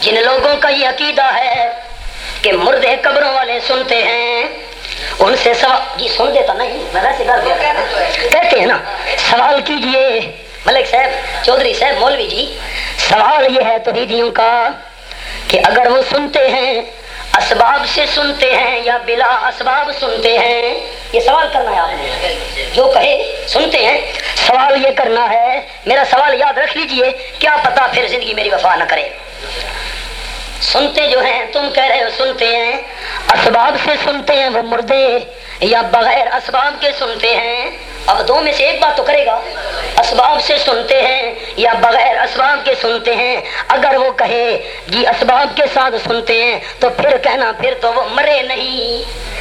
جن لوگوں کا یہ عقیدہ ہے کہ مردے قبروں والے سنتے ہیں، ان سے سوال جی سن دیتا نہیں میں ویسے کہتے ہیں نا، سوال کیجئے ملک صاحب، چودھری صاحب، مولوی جی، سوال یہ ہے توحیدیوں کا کہ اگر وہ سنتے ہیں اسباب سے سنتے ہیں یا بلا اسباب سنتے ہیں، یہ سوال کرنا ہے آپ نے، جو کہے سنتے ہیں، سوال یہ کرنا ہے، میرا سوال یاد رکھ لیجئے، کیا پتا پھر زندگی میری وفا نہ کرے۔ سنتے جو ہیں، تم کہہ رہے ہو سنتے ہیں، اسباب سے سنتے ہیں وہ مردے یا بغیر اسباب کے سنتے ہیں؟ اب دو میں سے ایک بات تو کرے گا، اسباب سے سنتے ہیں یا بغیر اسباب کے سنتے ہیں۔ اگر وہ کہے جی اسباب کے ساتھ سنتے ہیں تو پھر کہنا پھر تو وہ مرے نہیں،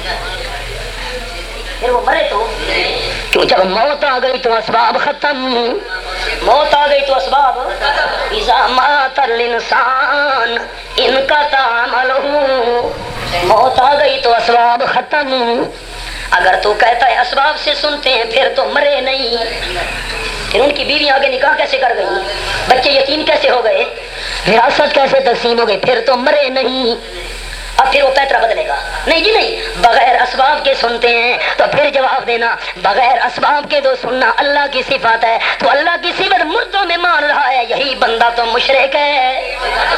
پھر وہ مرے تو کیوں؟ جب موت آ گئی تو اسباب ختم، موت آ گئی تو اسباب، اذا مات الانسان انقطع عمله، موت آ گئی تو اسباب ختم۔ اگر تو کہتا ہے اسباب سے سنتے ہیں پھر تو مرے نہیں، پھر ان کی بیوی آگے نکاح کیسے کر گئی، بچے یتیم کیسے ہو گئے، وراثت کیسے تقسیم ہو گئی، پھر تو مرے نہیں۔ اب پھر وہ پیترا بدلے گا، نہیں جی نہیں، بغیر اسباب کے سنتے ہیں تو پھر جواب دینا بغیر اسباب کے تو سننا اللہ کی صفات ہے، تو اللہ کی صفت مردوں میں مان رہا ہے، یہی بندہ تو مشرک ہے۔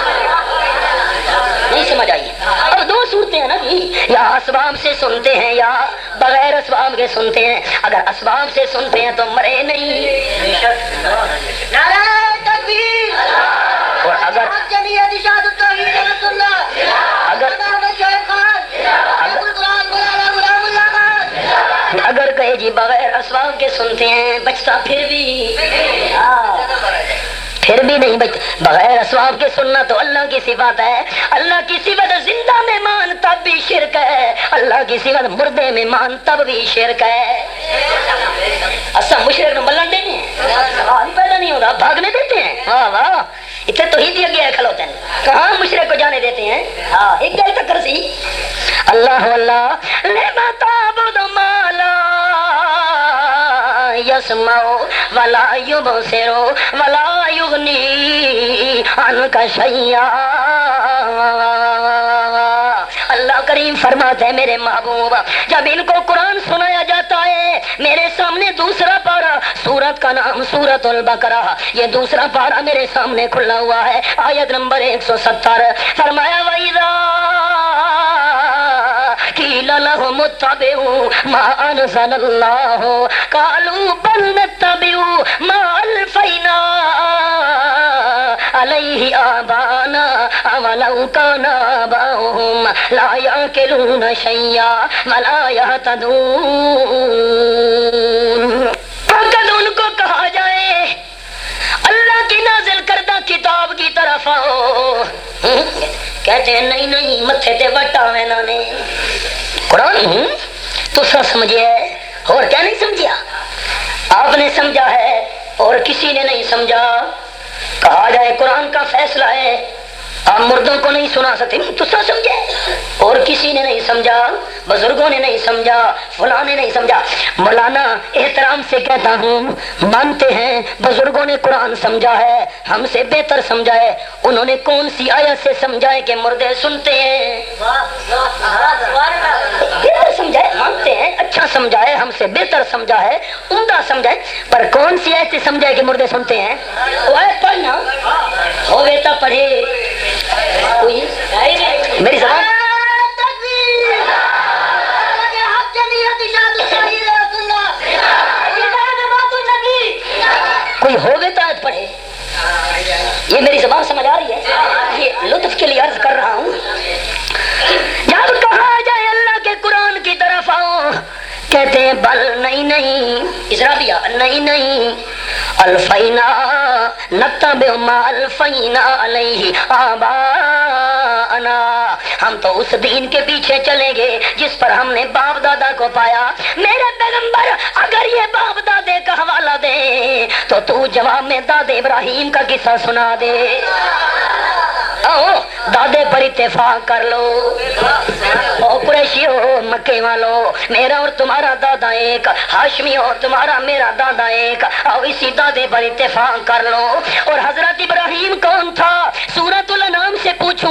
نہیں سمجھ آئی؟ اب دو صورتیں ہیں نا جی، یا اسباب سے سنتے ہیں یا بغیر اسباب کے سنتے ہیں۔ اگر اسباب سے سنتے ہیں تو مرے نہیں، نعرہ تکبیر، اور اگر اگر کہے جی بغیر اسباب کے سنتے ہیں بچتا پھر بھی پھر بھی نہیں بچتا، بغیر اسباب کے سننا تو اللہ کی صفات ہے، اللہ کی صفت زندہ میں مان تب بھی شرک ہے، اللہ کی صفت مردے میں مان تب بھی شرک ہے۔ اصل مشرک میں ملن دینے سوال ہی پیدا نہیں ہوتا، بھاگنے دیتے ہیں، واہ واہ اتنے تو ہی دیا گیا کھلوتے ہیں، کہاں مشرک کو جانے دیتے ہیں؟ ہاں ایک گل تک کرسی اللہ اللہ لما تعبد ما لا يسمع ولا يبصر ولا يغني عنك شيئا۔ اللہ کریم فرماتے ہیں میرے محبوب جب ان کو قرآن سنایا جاتا ہے، میرے سامنے دوسرا پارہ، سورت کا نام سورۃ البقرہ، یہ دوسرا پارہ میرے سامنے کھلا ہوا ہے، آیت نمبر 170، فرمایا وَإِذَا قِيلَ لَهُمُ اتَّبِعُوا مَا أَنزَلَ اللَّهُ قَالُوا بَلْ نَتَّبِعُ مَا أَلْفَيْنَا عَلَيْهِ آبَاءَنَا أَوَلَوْ كَانَ آبَاؤُهُمْ لَا يَعْقِلُونَ شَيْئًا وَلَا يَهْتَدُونَ۔ اگر ان کو کہا جائے اللہ کی نازل کردہ کتاب کی طرف آؤ، کہتے ہیں نہیں نہیں متھے تے وٹا میں نے قرآن تو سب سمجھے ہے، اور کیا نہیں سمجھا؟ آپ نے سمجھا ہے اور کسی نے نہیں سمجھا۔ کہا جائے قرآن کا فیصلہ ہے، آپ مردوں کو نہیں سنا سکتے، تو سب سمجھے اور کسی نے نہیں سمجھا، بزرگوں نے نہیں سمجھا، فلاں نے نہیں سمجھا۔ مولانا احترام سے کہتا ہوں، مانتے ہیں بزرگوں نے قرآن سمجھا ہے، ہم سے بہتر سمجھا ہے، انہوں نے کون سی آیت سے سمجھا ہے کہ مردے سنتے ہیں؟ بہتر سمجھا ہے، مانتے ہیں اچھا سمجھا ہے، ہم سے بہتر سمجھا ہے، عمدہ سمجھا ہے، پر کون سی آیت سے سمجھا ہے کہ مردے سنتے ہیں؟ وہ آیت پڑھنا ہو بیٹا پڑھے کوئی میری زبان کوئی ہوگے تو آیت پڑھے، یہ میری زبان سمجھ آ رہی ہے، یہ لطف کے لیے عرض کر رہا ہوں۔ جب کہا جائے اللہ کے قرآن کی طرف آؤ، کہتے ہیں بل نہیں نہیں، اسرافیہ نہیں نہیں، الفینا نتبع ما الفینا علیہ آباءنا، ہم تو اس دین کے پیچھے چلیں گے جس پر ہم نے باپ دادا کو پایا۔ میرے پیغمبر اگر یہ باپ دادے کا حوالہ دے تو جواب میں دادے ابراہیم کا قصہ سنا دے، دادے پر اتفاق کر لو، او قریشیو مکے والو، میرا اور تمہارا دادا ایک، ہاشمی اور تمہارا میرا دادا ایک، او اسی دادے پر اتفاق کر لو۔ اور حضرت ابراہیم کون تھا؟ سورۃ الانعام سے پوچھو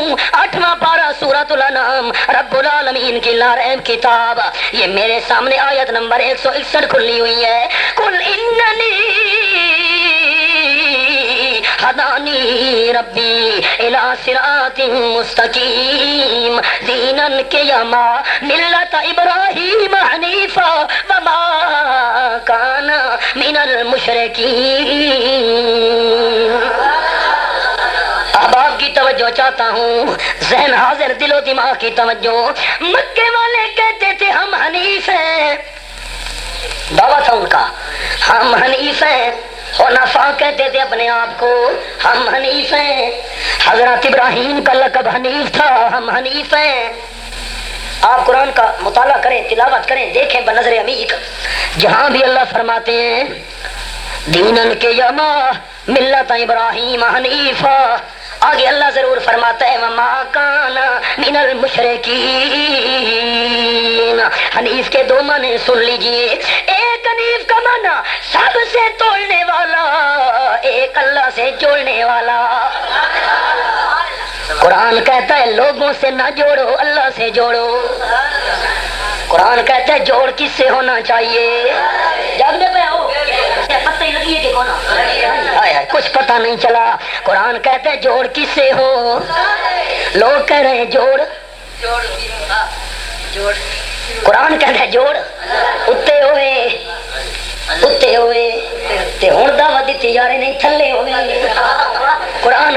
سورۃ الانعام رب العالمین کی لا ریب کتاب، یہ میرے سامنے آیت نمبر 161 کھلی ہوئی ہے۔ قل اننی ہدانی ربی الی صراط مستقیم دینا قیما ملت ابراہیم حنیفا وما کان من المشرکین۔ اب آپ کی توجہ چاہتا ہوں، ذہن حاضر، دل و دماغ کی توجہ۔ مکے والے کہتے تھے ہم حنیف ہیں، دعویٰ تھا ان کا، ہم حنیف ہیں۔ حنفاء کہتے تھے اپنے آپ کو، ہم حنیف ہیں۔ حضرت ابراہیم کا لقب حنیف تھا، ہم حنیف ہیں۔ آپ قرآن کا مطالعہ کریں، تلاوت کریں، دیکھیں بنظر عمیق، جہاں بھی اللہ فرماتے ہیں دینن کے یما ملت ابراہیم حنیفا، آگے اللہ ضرور فرماتا ہے وما کان من المشرکین۔ حنیف کے دو معنی سن لیجئے، ایک حنیف کا معنی سب سے توڑنے والا، ایک اللہ سے جوڑنے والا۔ قرآن کہتا ہے لوگوں سے نہ جوڑو، اللہ سے جوڑو۔ قرآن کہتا ہے جوڑ کس سے ہونا چاہیے؟ جاگنے پہ ہو، پتہ ہی لگی ہے کہ کون؟ کچھ پتہ نہیں چلا۔ قرآن کہتا ہے جوڑ کس سے ہو؟ لوگ کہہ رہے ہیں جوڑ، قرآن کہتا ہے جوڑ اتے ہوئے تے ہن دعوت دیتی یار نہیں تھلے ہوئے۔ قرآن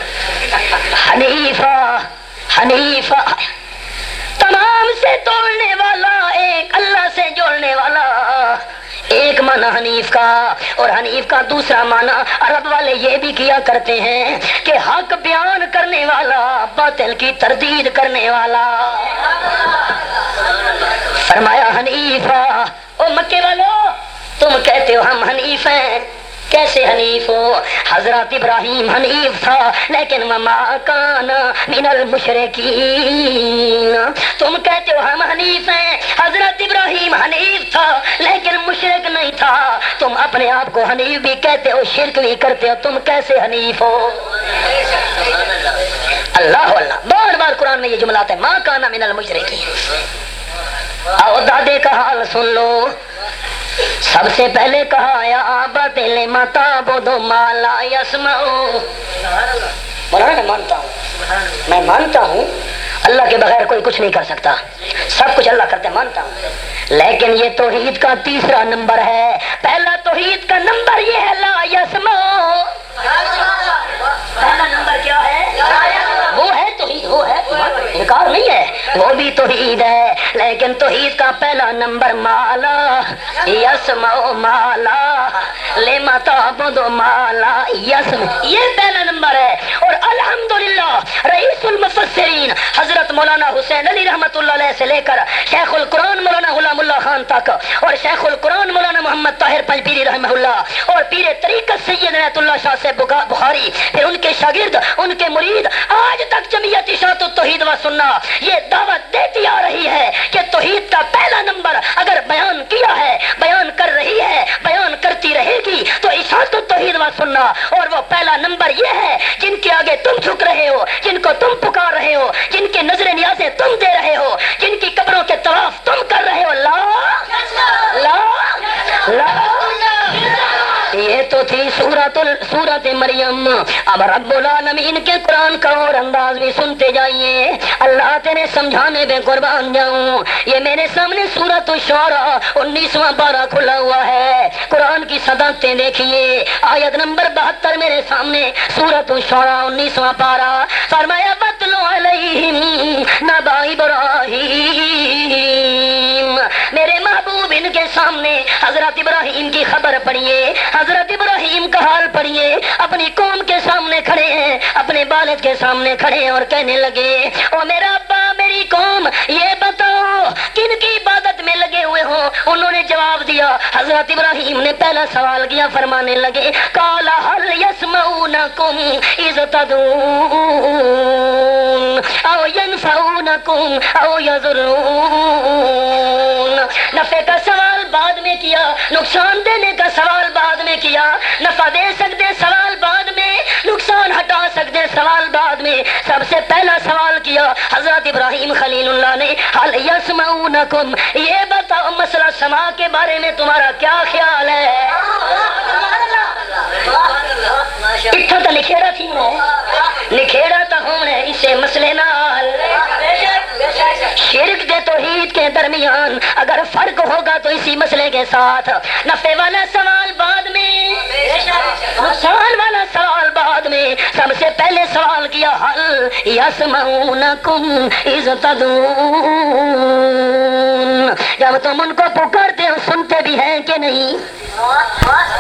حنیفہ تمام سے توڑنے والا، ایک اللہ سے جوڑنے والا، ایک معنی حنیف کا۔ اور حنیف کا دوسرا معنی عرب والے یہ بھی کیا کرتے ہیں کہ حق بیان کرنے والا، باطل کی تردید کرنے والا۔ فرمایا حنیفہ، او مکے والو تم کہتے ہو ہم حنیف ہیں، کیسے حنیف ہو؟ حضرت ابراہیم حنیف تھا لیکن وما کان من المشرکین۔ تم کہتے ہو ہم حنیف ہیں، حضرت ابراہیم حنیف تھا لیکن مشرک نہیں تھا۔ تم اپنے آپ کو حنیف بھی کہتے ہو، شرک بھی کرتے ہو، تم کیسے حنیف ہو؟ اللہ اللہ، بار بار قرآن میں یہ جملہ آتا ہے ما کان من المشرکین۔ آؤ دادے کا حال سن لو۔ سب سے پہلے کہا یا آبت لما تعبد ما لا یسمع۔ مولانا میں مانتا ہوں اللہ کے بغیر کوئی کچھ نہیں کر سکتا، سب کچھ اللہ کرتے، مانتا ہوں، لیکن یہ توحید کا تیسرا نمبر ہے۔ پہلا توحید کا نمبر یہ ہے لا یسمع۔ پہلا نمبر کیا ہے؟ وہ ہے توحید، وہ ہے، انکار نہیں ہے، وہ بھی توحید ہے، لیکن توحید کا پہلا نمبر مالا یسمع مالا لما تعبد مالا یسمع، یہ پہلا نمبر ہے۔ اور الحمدللہ رئیس المفسرین حضرت مولانا حسین علی رحمۃ اللہ علیہ سے لے کر شیخ القرآن مولانا غلام اللہ خان تک، اور شیخ القرآن مولانا محمد طاہر پنجپیری رحمہ اللہ، اور پیر طریقت سید عنایت اللہ شاہ سے بخاری، پھر ان کے شاگرد، ان کے مرید، آج تک جمعیت اشاعت التوحید و سنہ یہ دعوت دیتی آ رہی ہے کہ توحید کا پہلا نمبر اگر بیان کیا ہے، بیان کر رہی ہے، بیان کرتی رہے گی تو اشاعت التوحید و سنہ۔ اور وہ پہلا نمبر یہ ہے جن کے آگے تم جھک رہے ہو، جن کو تم پکار رہے ہو، جن کے نظر نیازیں تم دے رہے ہو، جن کی قبروں کے طواف تم کر رہے ہو، لا لا لا۔ یہ تو تھی سورت مریم۔ اب رب العالمین کے قرآن کا اور انداز بھی سنتے جائیے، اللہ تیرے سمجھانے پہ قربان جاؤں۔ یہ میرے سامنے سورۃ الشعراء 19واں پارہ کھلا ہوا ہے، قرآن کی صداقتیں دیکھیے، آیت نمبر 72 میرے سامنے، سورۃ الشعراء 19واں پارہ۔ فرمایا وَاتْلُ عَلَيْهِمْ نَبَأَ إِبْرَاہِيمَ، میرے محبوب ان کے سامنے حضرت ابراہیم کی خبر پڑھیے، حضرت ابراہیم کا حال پڑھیے، اپنی قوم کے سامنے کھڑے ہیں، اپنے والد کے سامنے کھڑے ہیں اور کہنے لگے او میرا ابا، میری قوم، یہ بتاؤ کن کی عبادت میں لگے ہوئے ہو؟ انہوں نے جواب دیا، حضرت ابراہیم نے پہلا سوال کیا، فرمانے لگے قال هل يسمعونكم اذ تدعون او ينفعونكم او يضرون۔ نفع کا سوال بعد میں کیا، نقصان دینے کا سوال بعد میں کیا، نفع دے سکتے سوال بعد میں، نقصان ہٹا سکتے سوال بعد میں، سب سے پہلا سوال کیا حضرت ابراہیم ابراہیم خلیل اللہ نے حل یسمعونکم، یہ بتاؤ مسئلہ سما کے بارے میں تمہارا کیا خیال ہے؟ اتھا تو نکھیڑا تھی نکھیڑا تو ہونے اسے مسئلے نال شرک دے توحید کے درمیان اگر فرق ہوگا تو اسی مسئلے کے ساتھ نفع والا سوال بعد میں، نقصان والا سوال بعد میں، سب سے پہلے سوال کیا حل یسمعونکم اذ تدعون، جب تم ان کو پکارتے ہو سنتے بھی ہیں کہ نہیں؟